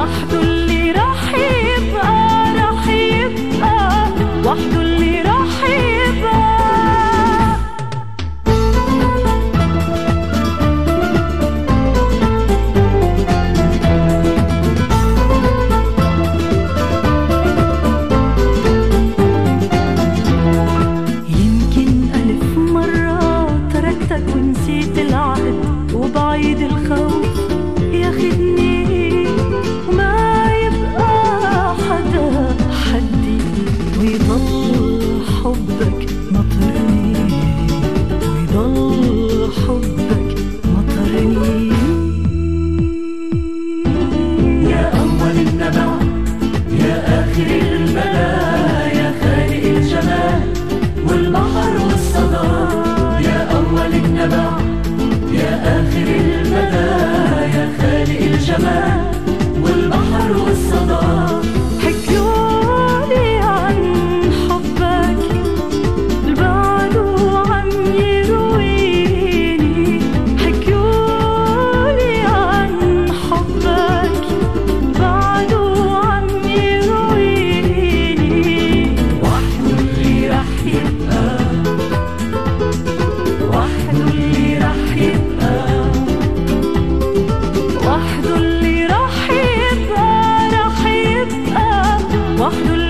وحده اللي راح يبقى وحده اللي راح يبقى. ونسيت العهد وبعيد الخوف ياخدني وما يبقى حدا حدي، ويضل حبك نطرني، ويضل حبك نطرني. يا أول النبع يا آخر المدى، يا خالق الجمال والبحر والصدى. النبع يا آخر المدى، يا خالق الجمال والبحر والصدى. حكيولي عن حبك البعد وعم يرويني، حكيولي عن حبك البعد وعم يرويني. وحده اللي رح يبقى، وحده اللي رح يبقى، وحده اللي راح يبقى، وحده